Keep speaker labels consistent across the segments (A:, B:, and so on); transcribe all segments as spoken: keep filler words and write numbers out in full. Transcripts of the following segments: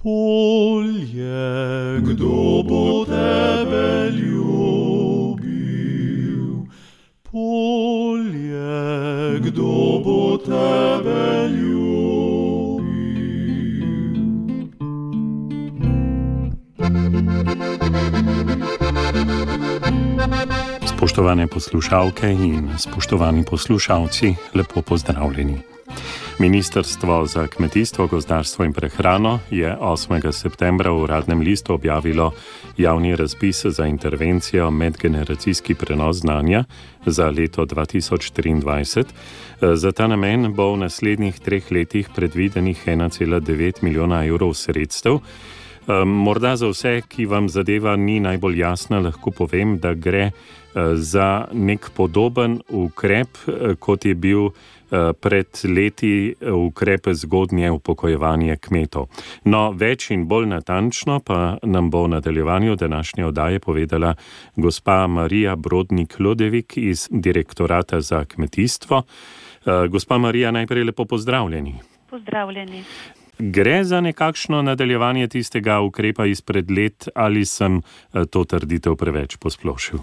A: Polje, kdo bo tebe ljubil? Polje, kdo bo tebe ljubil?
B: Spoštovane poslušalke in spoštovani poslušalci, lepo pozdravljeni. Ministrstvo za kmetijstvo, gozdarstvo in prehrano je osmega septembra v Uradnem listu objavilo javni razpis za intervencijo medgeneracijski prenos znanja za leto dva tisoč triindvajset. Za ta namen bo v naslednjih treh letih predvidenih ena cela devet milijona evrov sredstev. Morda za vse, ki vam zadeva ni najbolj jasna, lahko povem, da gre za nek podoben ukrep, kot je bil pred leti ukrep zgodnje upokojevanje kmetov. No, več in bolj natančno pa nam bo v nadaljevanju današnje oddaje povedala gospa Marija Brodnik-Lodevik iz Direktorata za kmetijstvo. Gospa Marija, najprej lepo pozdravljeni.
C: Pozdravljeni.
B: Gre za nekakšno nadaljevanje tistega ukrepa izpred let ali sem to trditev preveč posplošil?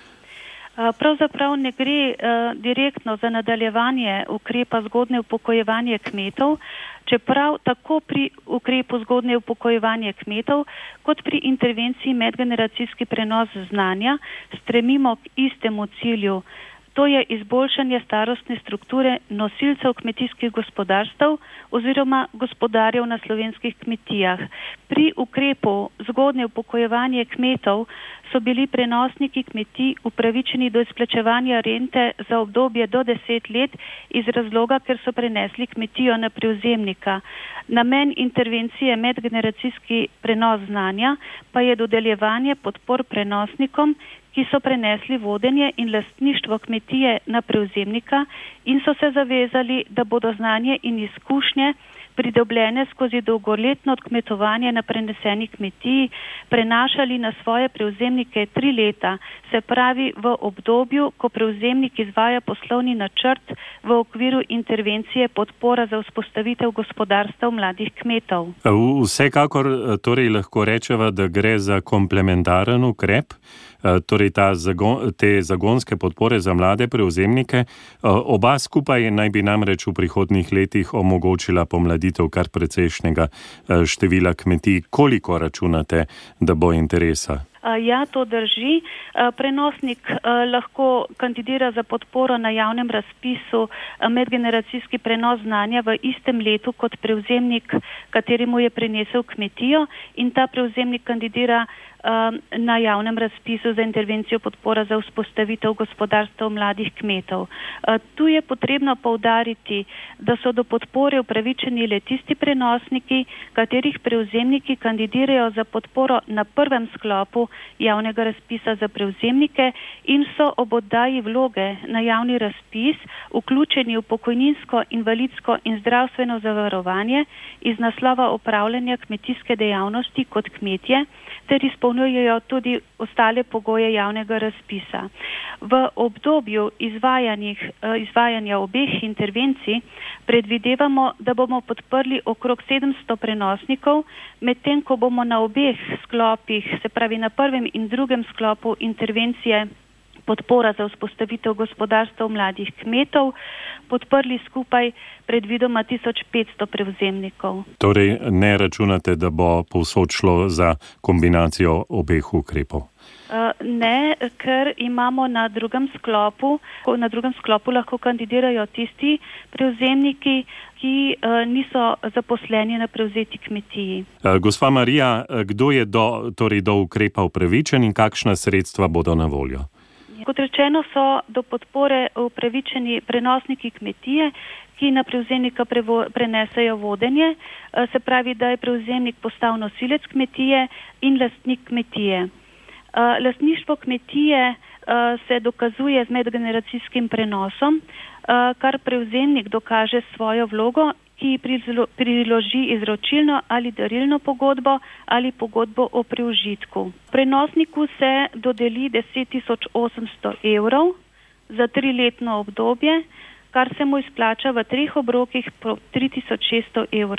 C: Pravzaprav ne gre uh, direktno za nadaljevanje ukrepa zgodnje upokojevanje kmetov, čeprav tako pri ukrepu zgodnje upokojevanje kmetov kot pri intervenciji medgeneracijski prenos znanja stremimo k istemu cilju. To je izboljšanje starostne strukture nosilcev kmetijskih gospodarstev oziroma gospodarjev na slovenskih kmetijah. Pri ukrepu zgodnje upokojevanje kmetov so bili prenosniki kmetij upravičeni do izplačevanja rente za obdobje do deset let iz razloga, ker so prenesli kmetijo na prevzemnika. Namen intervencije medgeneracijski prenos znanja pa je dodeljevanje podpor prenosnikom, ki so prenesli vodenje in lastništvo kmetije na prevzemnika in so se zavezali, da bodo znanje in izkušnje pridobljene skozi dolgoletno kmetovanje na preneseni kmetiji prenašali na svoje prevzemnike tri leta, se pravi v obdobju, ko prevzemnik izvaja poslovni načrt v okviru intervencije podpora za vzpostavitev gospodarstva mladih kmetov.
B: Vsekakor torej lahko rečeva, da gre za komplementaren ukrep, torej ta zagon, te zagonske podpore za mlade prevzemnike. Oba skupaj naj bi namreč v prihodnjih letih omogočila pomladitev kar precejšnjega števila kmetij. Koliko računate, da bo interesa?
C: Ja, to drži. Prenosnik lahko kandidira za podporo na javnem razpisu medgeneracijski prenos znanja v istem letu kot prevzemnik, kateremu je prenesel kmetijo, in ta prevzemnik kandidira na javnem razpisu za intervencijo podpora za vzpostavitev gospodarstva mladih kmetov. Tu je potrebno poudariti, da so do podpore upravičeni le tisti prenosniki, katerih prevzemniki kandidirajo za podporo na prvem sklopu javnega razpisa za prevzemnike in so ob oddaji vloge na javni razpis vključeni v pokojninsko, invalidsko in zdravstveno zavarovanje iz naslova opravljanja kmetijske dejavnosti kot kmetje, ter izpolnjujejo tudi ostale pogoje javnega razpisa. V obdobju izvajanja obeh intervencij predvidevamo, da bomo podprli okrog sedemsto prenosnikov, medtem ko bomo na obeh sklopih, se pravi na prvem in drugem sklopu intervencije podpora za vzpostavitev gospodarstva mladih kmetov, podprli skupaj predvidoma tisoč petsto prevzemnikov.
B: Torej ne računate, da bo povsod šlo za kombinacijo obeh ukrepov?
C: Uh, ne, ker imamo na drugem sklopu, na drugem sklopu lahko kandidirajo tisti prevzemniki, ki uh, niso zaposleni na prevzeti kmetiji.
B: Uh, gospa Marija, kdo je do, torej do ukrepa upravičen in kakšna sredstva bodo na voljo?
C: Kot rečeno, so do podpore upravičeni prenosniki kmetije, ki na prevzemnika prevo, prenesejo vodenje, se pravi, da je prevzemnik postal nosilec kmetije in lastnik kmetije. Lastništvo kmetije se dokazuje z medgeneracijskim prenosom, kar prevzemnik dokaže svojo vlogo, ki priloži izročilno ali darilno pogodbo ali pogodbo o preužitku. Prenosniku se dodeli deset tisoč osemsto evrov za triletno obdobje, kar se mu izplača v treh obrokih po tri tisoč šeststo evrov.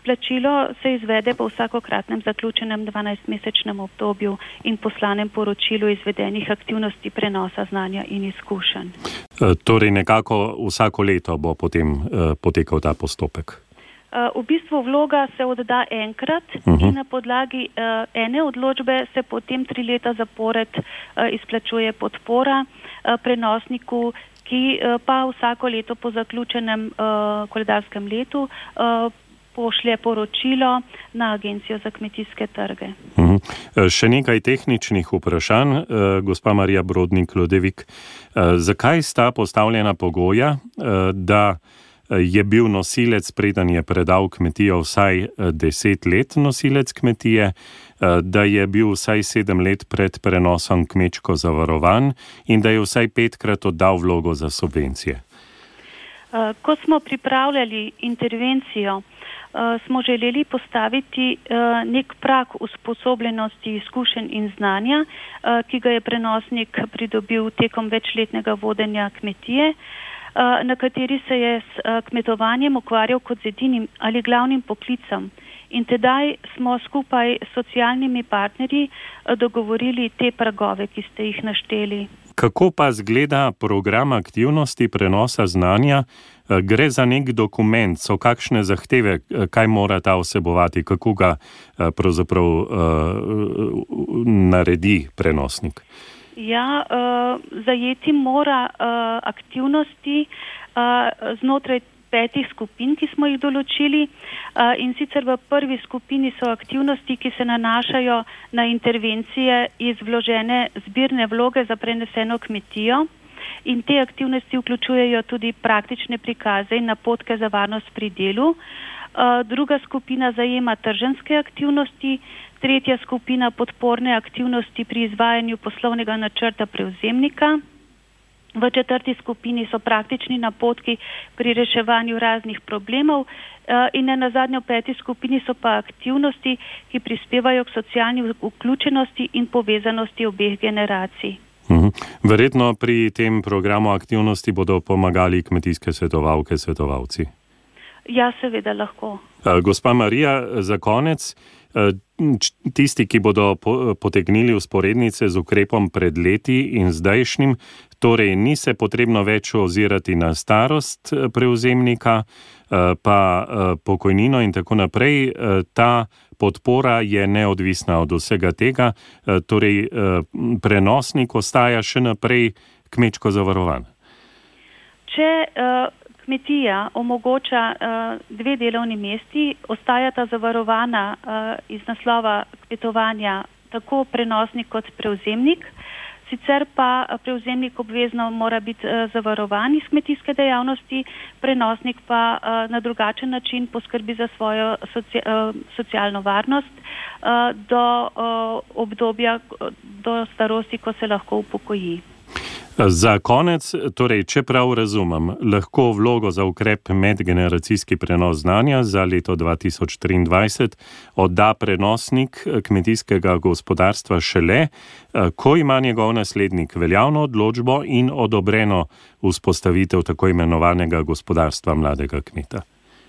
C: Izplačilo se izvede po vsakokratnem zaključenem dvanajstmesečnem obdobju in poslanem poročilu izvedenih aktivnosti prenosa znanja in izkušenj.
B: Torej nekako vsako leto bo potem uh, potekal ta postopek?
C: V bistvu vloga se odda enkrat uh-huh. in na podlagi uh, ene odločbe se potem tri leta zapored uh, izplačuje podpora uh, prenosniku, ki uh, pa vsako leto po zaključenem uh, koledarskem letu uh, pošlje poročilo na Agencijo za kmetijske trge.
B: Uh-huh. Še nekaj tehničnih vprašanj, uh, gospa Marija Brodnik-Ludevik. Uh, zakaj sta postavljena pogoja, uh, da je bil nosilec, preden je predal kmetijo, vsaj deset let nosilec kmetije, da je bil vsaj sedem let pred prenosom kmečko zavarovan in da je vsaj petkrat oddal vlogo za subvencije?
C: Ko smo pripravljali intervencijo, smo želeli postaviti nek prag usposobljenosti, izkušenj in znanja, ki ga je prenosnik pridobil tekom večletnega vodenja kmetije, na kateri se je s kmetovanjem ukvarjal kot z edinim ali glavnim poklicem. In tedaj smo skupaj s socialnimi partnerji dogovorili te pragove, ki ste jih našteli.
B: Kako pa zgleda program aktivnosti prenosa znanja? Gre za nek dokument, so kakšne zahteve, kaj mora ta vsebovati, kako ga pravzaprav uh, naredi prenosnik?
C: Ja, uh, zajeti mora uh, aktivnosti uh, znotraj petih skupin, ki smo jih določili, uh, in sicer v prvi skupini so aktivnosti, ki se nanašajo na intervencije iz vložene zbirne vloge za preneseno kmetijo, in te aktivnosti vključujejo tudi praktične prikaze in napotke za varnost pri delu. Uh, druga skupina zajema trženjske aktivnosti, tretja skupina podporne aktivnosti pri izvajanju poslovnega načrta prevzemnika. V četrti skupini so praktični napotki pri reševanju raznih problemov in nenazadnje v peti skupini so pa aktivnosti, ki prispevajo k socialni vključenosti in povezanosti obeh generacij.
B: Mhm. Verjetno pri tem programu aktivnosti bodo pomagali kmetijske svetovalke, svetovalci.
C: Ja, seveda lahko.
B: Gospa Marija, za konec, tisti, ki bodo potegnili vzporednice z ukrepom pred leti in zdajšnjim, torej ni se potrebno več ozirati na starost prevzemnika, pa pokojnino in tako naprej, ta podpora je neodvisna od vsega tega, torej prenosnik ostaja še naprej kmečko zavarovan.
C: Če uh... kmetija omogoča uh, dve delovni mesti, ostajata zavarovana uh, iz naslova kmetovanja tako prenosnik kot prevzemnik, sicer pa prevzemnik obvezno mora biti uh, zavarovan iz kmetijske dejavnosti, prenosnik pa uh, na drugačen način poskrbi za svojo soci, uh, socialno varnost uh, do uh, obdobja, do starosti, ko se lahko upokoji.
B: Za konec, torej, če prav razumem, lahko vlogo za ukrep medgeneracijski prenos znanja za leto dva tisoč triindvajset odda prenosnik kmetijskega gospodarstva šele, ko ima njegov naslednik veljavno odločbo in odobreno vzpostavitev tako imenovanega gospodarstva mladega kmeta.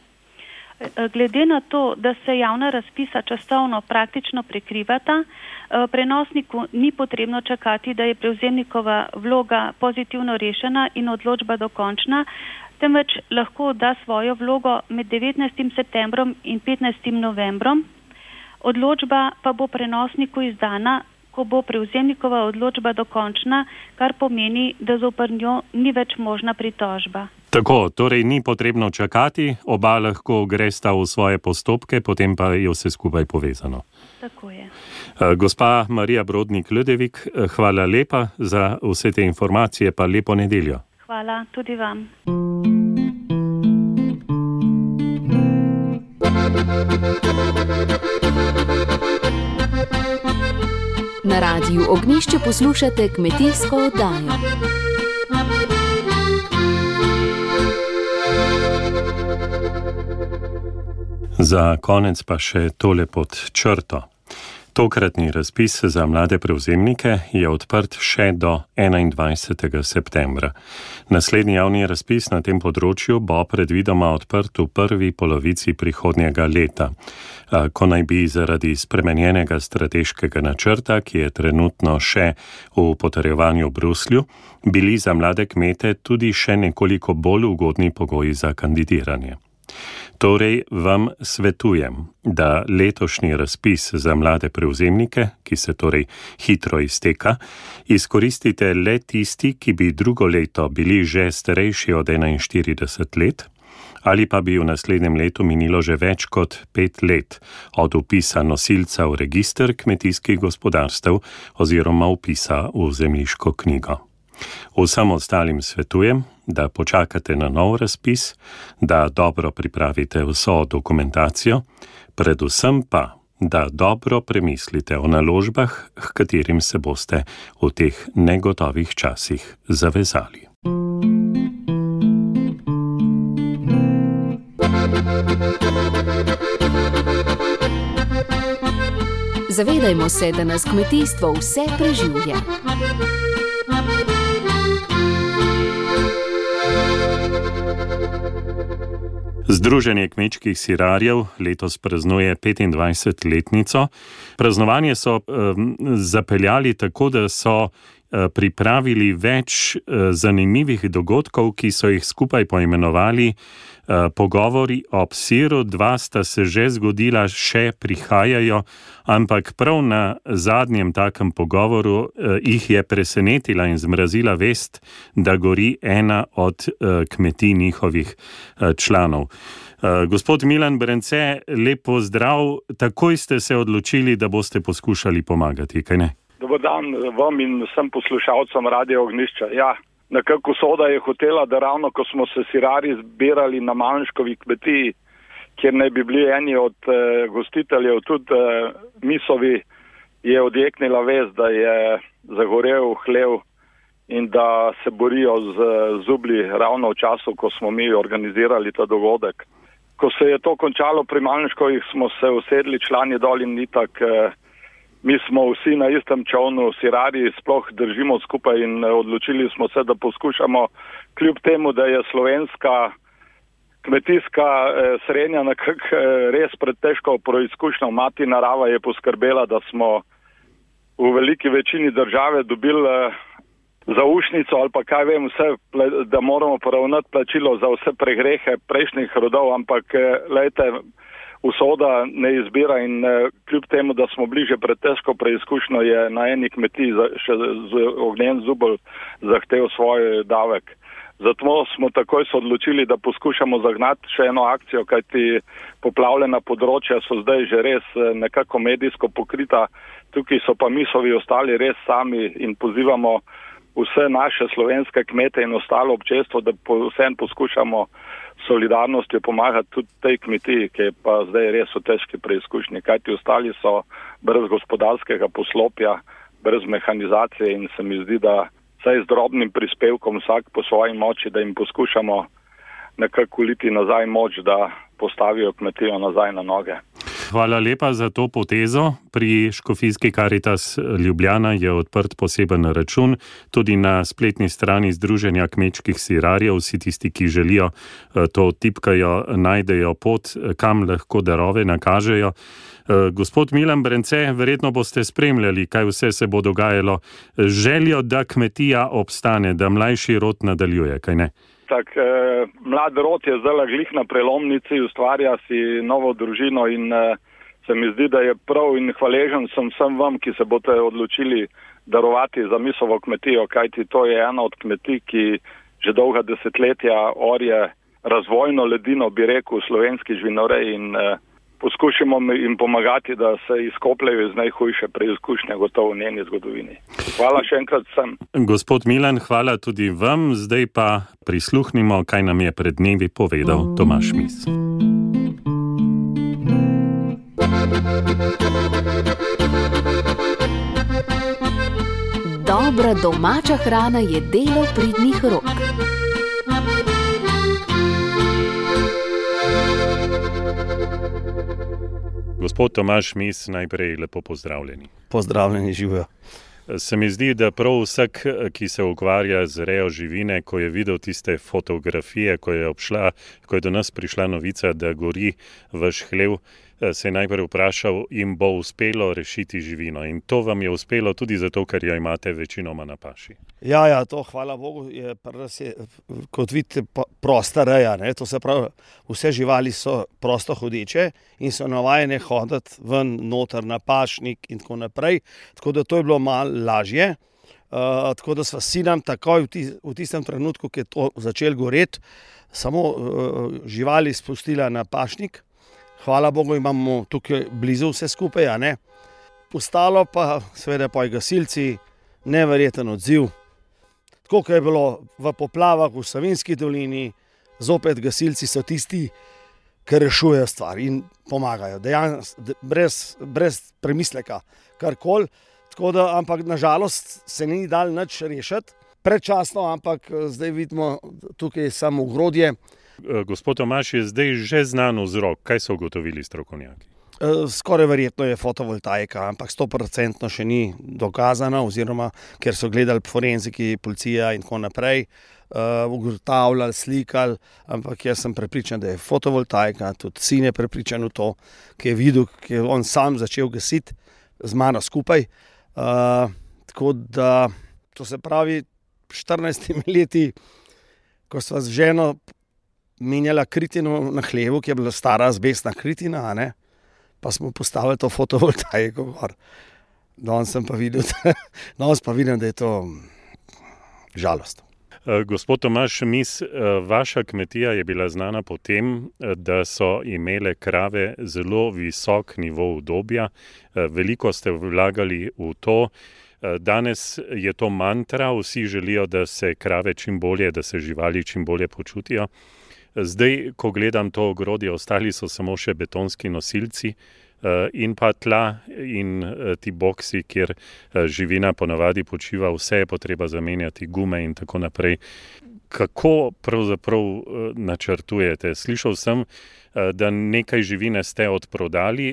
C: Glede na to, da se javna razpisa časovno praktično prekrivata, prenosniku ni potrebno čakati, da je prevzemnikova vloga pozitivno rešena in odločba dokončna, temveč lahko da svojo vlogo med devetnajstim septembrom in petnajstim novembrom. Odločba pa bo prenosniku izdana, ko bo prevzemnikova odločba dokončna, kar pomeni, da zoper njo ni več možna pritožba.
B: Tako, torej ni potrebno čakati, oba lahko gresta v svoje postopke, potem pa je vse skupaj povezano.
C: Tako je.
B: Gospa Marija Brodnik-Ludevik, hvala lepa za vse te informacije, pa lepo nedeljo.
C: Hvala, tudi vam.
D: Na Radiu Ognjišče poslušate kmetijsko oddajo.
B: Za konec pa še tole pod črto. Tokratni razpis za mlade prevzemnike je odprt še do enaindvajsetega septembra. Naslednji javni razpis na tem področju bo predvidoma odprt v prvi polovici prihodnjega leta, ko naj bi zaradi spremenjenega strateškega načrta, ki je trenutno še v potrjevanju v Bruslju, bili za mlade kmete tudi še nekoliko bolj ugodni pogoji za kandidiranje. Torej vam svetujem, da letošnji razpis za mlade prevzemnike, ki se torej hitro izteka, izkoristite le tisti, ki bi drugo leto bili že starejši od enainštirideset let, ali pa bi v naslednjem letu minilo že več kot pet let od vpisa nosilca v register kmetijskih gospodarstev oziroma vpisa v zemljiško knjigo. Vsem ostalim svetujem, da počakate na nov razpis, da dobro pripravite vso dokumentacijo, predvsem pa, da dobro premislite o naložbah, h katerim se boste v teh negotovih časih zavezali.
D: Zavedajmo se, da nas kmetijstvo vse preživlja.
B: Združenje kmečkih sirarjev letos praznuje petindvajsetletnico. Praznovanje so um, zapeljali tako, da so uh, pripravili več uh, zanimivih dogodkov, ki so jih skupaj poimenovali uh, pogovori ob siru. Dva sta se že zgodila, še prihajajo, ampak prav na zadnjem takem pogovoru uh, jih je presenetila in zmrazila vest, da gori ena od uh, kmetij njihovih uh, članov. Uh, gospod Milan Brence, lep pozdrav. Takoj ste se odločili, da boste poskušali pomagati, kaj ne?
E: Dobar dan vam in vsem poslušalcem Radia Ognjišče. Ja, nekako Soda je hotela, da ravno ko smo se sirari zbirali na Malenškovi kmetiji, kjer ne bi bili eni od eh, gostiteljev, tudi eh, Misovi, je odjeknila vest, da je zagorel hlev in da se borijo z zublji ravno v času, ko smo mi organizirali ta dogodek. Ko se je to končalo pri Malenškovih, smo se usedli člani dol in itak, eh, mi smo vsi na istem čovnu, sirari sploh držimo skupaj in odločili smo se, da poskušamo, kljub temu, da je slovenska kmetijska eh, srenja nekako eh, res pred težko preizkušnjo. Mati narava je poskrbela, da smo v veliki večini države dobili eh, zaušnico ali pa kaj vem vse, da moramo poravnati plačilo za vse pregrehe prejšnjih rodov, ampak lejte, usoda ne izbira in kljub temu, da smo bliže pred težko preizkušnjo, je na eni kmetiji še z ognjen zubelj zahtev svoj davek. Zato smo takoj se odločili, da poskušamo zagnati še eno akcijo, kajti poplavljena področja so zdaj že res nekako medijsko pokrita, tukaj so pa Misovi ostali res sami in pozivamo vse naše slovenske kmete in ostalo občestvo, da vsem poskušamo solidarnostjo pomagati tudi tej kmetiji, ki je pa zdaj res v težki preizkušnji, kajti ostali so brez gospodarskega poslopja, brez mehanizacije in se mi zdi, da vsaj z drobnim prispevkom vsak po svoji moči, da jim poskušamo nekako uliti nazaj moč, da postavijo kmetijo nazaj na noge.
B: Hvala lepa za to potezo. Pri Škofijski Karitas Ljubljana je odprt poseben račun. Tudi na spletni strani Združenja kmečkih sirarjev vsi tisti, ki želijo to tipkajo, najdejo pot, kam lahko darove nakažejo. Gospod Milan Brence, verjetno boste spremljali, kaj vse se bo dogajalo. Željo, da kmetija obstane, da mlajši rod nadaljuje, kaj ne?
E: Tak, eh, mlad rod je zdaj glih na prelomnici, ustvarja si novo družino in eh, se mi zdi, da je prav in hvaležen sem vsem vam, ki se boste odločili darovati za Misovo kmetijo, kajti to je ena od kmetij, ki že dolga desetletja orje razvojno ledino, bi rekel, slovenski živinorej in eh, poskušamo jim pomagati, da se izkopljajo iz najhujše preizkušnje gotovo v njeni zgodovini. Hvala še enkrat vsem.
B: Gospod Milan, hvala tudi vam. Zdaj pa prisluhnimo, kaj nam je pred dnevi povedal Tomaž Mis.
D: Dobra domača hrana je delo pridnih rok.
B: Gospod Tomaž Mis, najprej lepo pozdravljeni.
F: Pozdravljeni, živijo.
B: Se mi zdi, da prav vsak, ki se ukvarja z rejo živine, ko je videl tiste fotografije, ko je obšla, ko je do nas prišla novica, da gori vaš hlev, se je najprej vprašal, jim bo uspelo rešiti živino. In to vam je uspelo tudi zato, ker jo imate večinoma na paši.
F: Ja, ja, to hvala Bogu, je, je kot vidite, prosta reja. Ne? To se pravi, vse živali so prosto hodeče in so navajene hoditi ven, noter na pašnik in tako naprej. Tako da to je bilo malo lažje. Uh, tako da sva sinam takoj v, tis, v tistem trenutku, ki je to začel goreti, samo uh, živali spustila na pašnik. Hvala Bogu, imamo tukaj blizu vse skupaj, a ne. Ostalo pa, seveda, pa gasilci, neverjeten odziv. Tako, kot je bilo v poplavah v Savinjski dolini, zopet gasilci so tisti, ki rešujejo stvar in pomagajo. Dejansko, brez, brez premisleka, karkoli. Tako da, ampak nažalost se ni dal nič rešiti. Predčasno, ampak zdaj vidimo tukaj samo ogrodje.
B: Gospod Tomaž, je zdaj že znan vzrok. Kaj so ugotovili strokovnjaki?
F: Skoraj verjetno je fotovoltaika, ampak sto procentno še ni dokazana, oziroma ker so gledali forenziki, policija in tako naprej, uh, ugotavljali, slikali, ampak jaz sem prepričan, da je fotovoltaika, tudi sin je prepričan v to, ki je videl, ki je on sam začel gasiti z mano skupaj. Uh, tako da, to se pravi, štirinajstimi leti, ko sva z ženo menjala kritino na hlevu, ki je bila stara azbestna kritina, a ne? Pa smo postavili to fotovoltaiko gor. Danes sem pa videl, danes pa vidim, da je to žalost.
B: Gospod Tomaž Mis, vaša kmetija je bila znana po tem, da so imele krave zelo visok nivo udobja. Veliko ste vlagali v to. Danes je to mantra, vsi želijo, da se krave čim bolje, da se živali čim bolje počutijo. Zdaj, ko gledam to ogrodje, ostali so samo še betonski nosilci in pa tla in ti boksi, kjer živina ponavadi počiva, vse je potreba zamenjati, gume in tako naprej. Kako pravzaprav načrtujete? Slišal sem, da nekaj živine ste odprodali,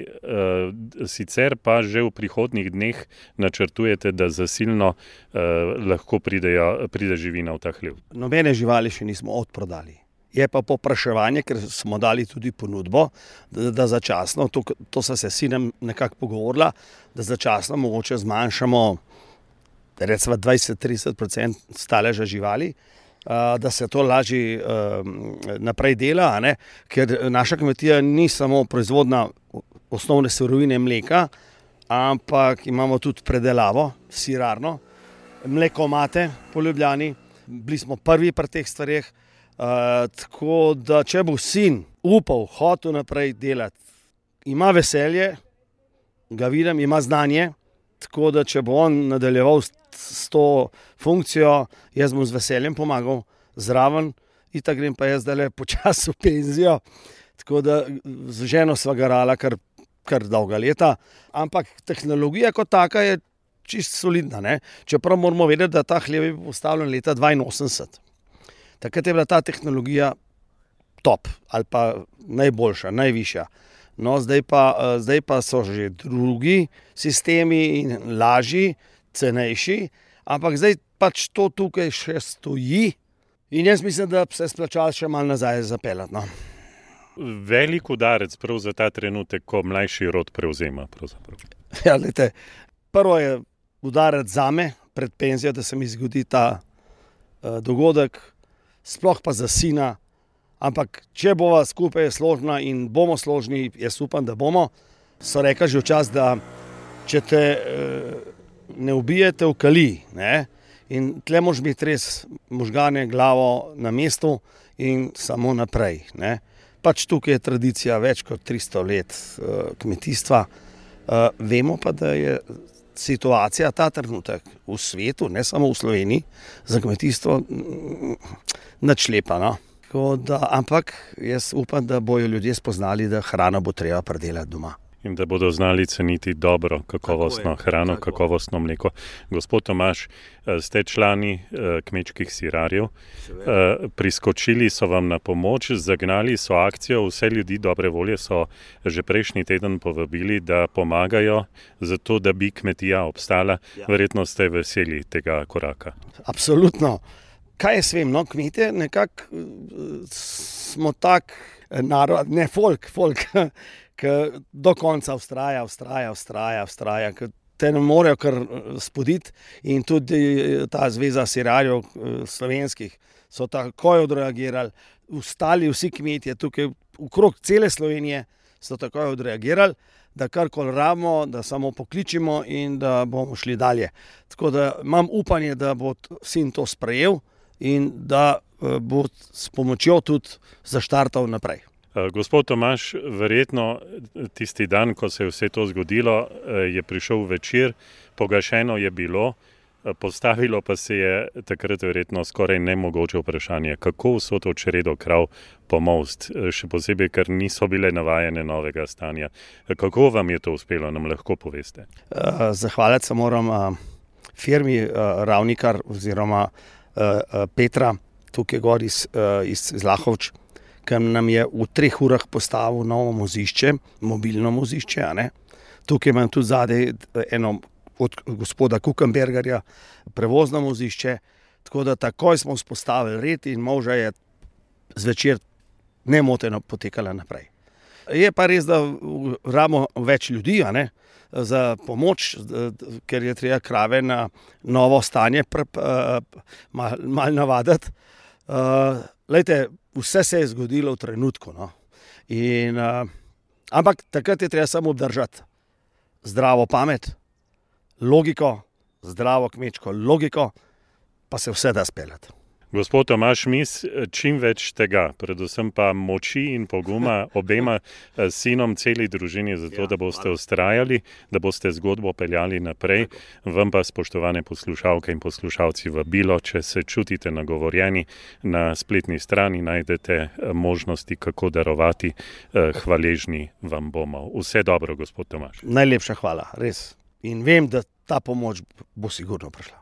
B: sicer pa že v prihodnjih dneh načrtujete, da zasilno lahko pridejo, pride živina v ta hlev.
F: Nobene živali še nismo odprodali. Je pa popraševanje, ker smo dali tudi ponudbo, da, da začasno, to, to so se sinem nekako pogovorila, da začasno mogoče zmanjšamo recimo dvajset do trideset procentov staleža živali, da se to lažje naprej dela, a ne? Ker naša kmetija ni samo proizvodna osnovne surovine mleka, ampak imamo tudi predelavo, sirarno, mlekomate po Ljubljani, bili smo prvi pri teh stvareh. Uh, tako da, če bo sin upal, hotel naprej delati, ima veselje, ga vidim, ima znanje, tako da, če bo on nadaljeval s, s to funkcijo, jaz bom z veseljem pomagal zraven, in tako grem pa jaz zdaj počasi v penzijo, tako da z ženo sva garala kar, kar dolga leta, ampak tehnologija kot taka je čisto solidna, ne? Čeprav moramo vedeti, da ta hlev je postavljen leta dvainosemdeset. Takrat je bila ta tehnologija top ali pa najboljša, najvišja. No, zdaj pa, zdaj pa so že drugi sistemi in lažji, cenejši, ampak zdaj pač to tukaj še stoji in jaz mislim, da se splača še malo nazaj zapeljati. No.
B: Velik udarec prav za ta trenutek, ko mlajši rod prevzema.
F: Ja, lejte, prvo je udarec zame pred penzijo, da se mi zgodi ta uh, dogodek, sploh pa za sina, ampak če bova skupaj složna in bomo složni, jaz upam, da bomo, so rekli že včas, da če te e, ne ubijete v kali, ne, in tle moraš biti res možgane, glavo na mestu in samo naprej. Ne. Pač tukaj je tradicija več kot tristo let e, kmetijstva, e, vemo pa, da je situacija ta trenutek v svetu, ne samo v Sloveniji, za kmetijstvo nič lepa. No? Da, ampak jaz upam, da bojo ljudje spoznali, da hrano bo treba pridelati doma.
B: In da bodo znali ceniti dobro, kakovostno hrano, kakovostno mleko. Gospod Tomaž, ste člani kmečkih sirarjev. Priskočili so vam na pomoč, zagnali so akcijo, vse ljudi dobre volje so že prejšnji teden povabili, da pomagajo za to, da bi kmetija obstala. Verjetno ste veseli tega koraka.
F: Absolutno. Kaj jaz vem, no, kmetje nekako smo tak narod, ne folk, folk, ki do konca vztraja, vztraja, vztraja, vztraja, ki te ne morejo kar spoditi in tudi ta zveza sirarjev slovenskih so takoj odreagirali, ostali vsi kmetje tukaj okrog cele Slovenije so takoj odreagirali, da karkoli rabimo, da samo pokličimo in da bomo šli dalje. Tako da imam upanje, da bo sin to sprejel in da bo s pomočjo tudi zaštartal naprej.
B: Gospod Tomaž, verjetno tisti dan, ko se je vse to zgodilo, je prišel večer, pogašeno je bilo, postavilo pa se je takrat verjetno skoraj nemogoče vprašanje, kako vso to čredo krav pomolst, še posebej, ker niso bile navajene novega stanja. Kako vam je to uspelo, nam lahko poveste?
F: Zahvaliti se moram firmi Ravnikar oziroma Petra, tukaj gor iz, iz, iz Lahovč, ki nam je v treh urah postavil novo mozišče, mobilno mozišče. A ne? Tukaj imam tudi zadaj eno od gospoda Kukenbergerja prevozno mozišče, tako da takoj smo vzpostavili red in moža je zvečer nemoteno potekala naprej. Je pa res, da rabimo več ljudi, a ne? Za pomoč, ker je treba krave na novo stanje malo mal navaditi. Uh, lejte, vse se je zgodilo v trenutku. No? In, uh, ampak takrat je treba samo obdržati zdravo pamet, logiko, zdravo kmečko logiko, pa se vse da speljati.
B: Gospod Tomaž Mis, čim več tega, predvsem pa moči in poguma obema sinom, celi družini, zato da boste vztrajali, da boste zgodbo peljali naprej. Vam pa, spoštovane poslušalke in poslušalci, vabilo, če se čutite nagovorjeni, na spletni strani najdete možnosti, kako darovati. Hvaležni vam bomo. Vse dobro, gospod Tomaž.
F: Najlepša hvala, res. In vem, da ta pomoč bo sigurno prišla.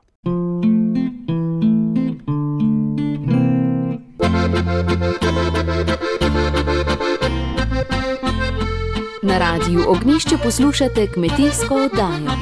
D: Na Radiu Ognjišče poslušate kmetijsko oddajo.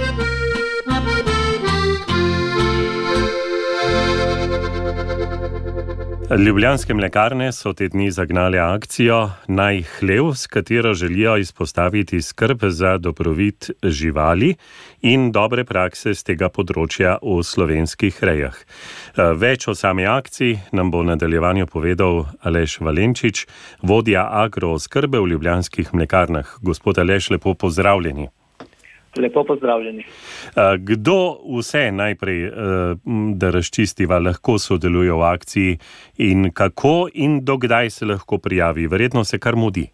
B: Ljubljanske mlekarne so te dni zagnale akcijo Naj hlev, s katero želijo izpostaviti skrb za dobrobit živali in dobre prakse z tega področja v slovenskih rejah. Več o sami akciji nam bo v nadaljevanju povedal Aleš Valenčič, vodja agrooskrbe v Ljubljanskih mlekarnah. Gospod Aleš, lepo pozdravljeni.
G: Lepo pozdravljeni.
B: Kdo vse najprej, da razčistiva, lahko sodeluje v akciji in kako in dokdaj se lahko prijavi? Verjetno se kar mudi.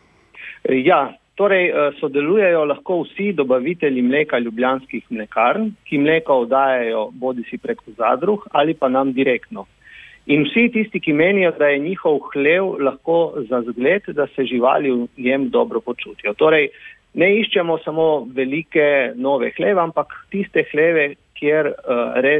G: Ja, torej sodelujejo lahko vsi dobavitelji mleka ljubljanskih mlekarn, ki mleko oddajajo bodisi preko zadruh ali pa nam direktno. In vsi tisti, ki menijo, da je njihov hlev lahko za zgled, da se živali v njem dobro počutijo. Torej, ne iščemo samo velike nove hleve, ampak tiste hleve, kjer uh, res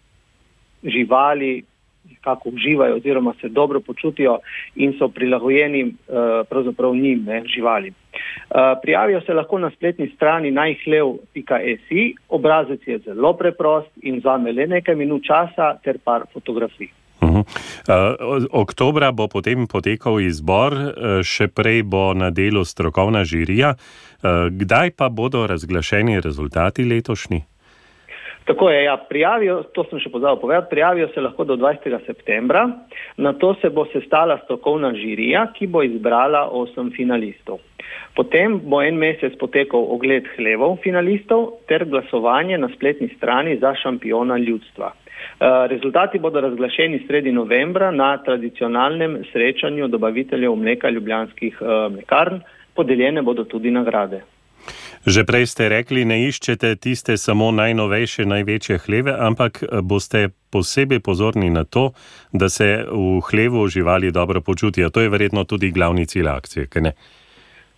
G: živali kako uživajo oziroma se dobro počutijo in so prilagojeni uh, pravzaprav njim, ne, živali. Uh, prijavijo se lahko na spletni strani najhlev pika si, obrazec je zelo preprost in vzame le nekaj minut časa ter par fotografij.
B: Uh-huh. Uh, oktobra bo potem potekal izbor, uh, še prej bo na delu strokovna žirija. Uh, kdaj pa bodo razglašeni rezultati letošnji?
G: Tako je, ja, prijavijo, to sem še pozabil povedati, prijavijo se lahko do dvajsetega septembra, nato se bo sestala strokovna žirija, ki bo izbrala osem finalistov. Potem bo en mesec potekal ogled hlevov finalistov ter glasovanje na spletni strani za šampiona ljudstva. Rezultati bodo razglašeni sredi novembra na tradicionalnem srečanju dobaviteljev mleka ljubljanskih mlekarn, podeljene bodo tudi nagrade.
B: Že prej ste rekli, ne iščete tiste samo najnovejše, največje hleve, ampak boste posebej pozorni na to, da se v hlevu živali dobro počutijo. To je verjetno tudi glavni cilj akcije, kaj ne?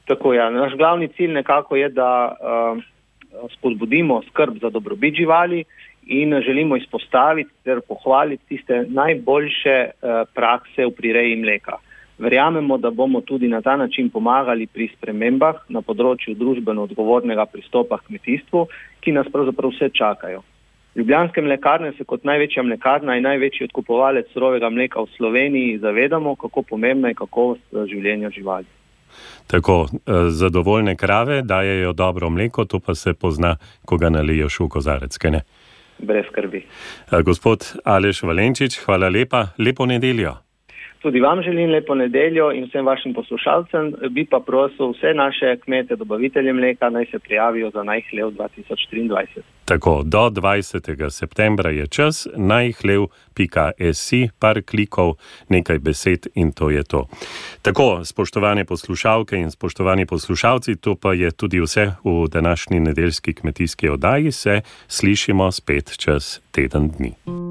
G: Tako ja, naš glavni cilj nekako je, da uh, spodbudimo skrb za dobrobit živali in želimo izpostaviti ter pohvaliti tiste najboljše uh, prakse v prireji mleka. Verjamemo, da bomo tudi na ta način pomagali pri spremembah na področju družbeno odgovornega pristopa k kmetijstvu, ki nas pravzaprav vse čakajo. Ljubljanske mlekarne se kot največja mlekarna in največji odkupovalec surovega mleka v Sloveniji zavedamo, kako pomembna je kakovost življenja živali.
B: Tako, zadovoljne krave dajejo dobro mleko, to pa se pozna, ko ga naliješ v kozarec, kaj ne?
G: Brez skrbi.
B: Gospod Aleš Valenčič, hvala lepa, lepo nedeljo.
G: Tudi vam želim lepo nedeljo in vsem vašim poslušalcem, bi pa prosil vse naše kmete, dobavitelje mleka, naj se prijavijo za najhlev dva tisoč triindvajset.
B: Tako, do dvajsetega septembra je čas, najhlev pika si, par klikov, nekaj besed in to je to. Tako, spoštovane poslušalke in spoštovani poslušalci, to pa je tudi vse v današnji nedeljski kmetijski oddaji, se slišimo spet čez teden dni.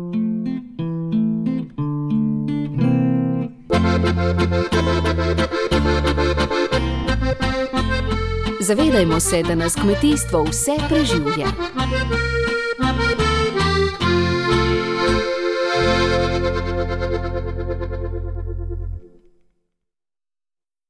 D: Zavedajmo se, da nas kmetijstvo vse preživlja.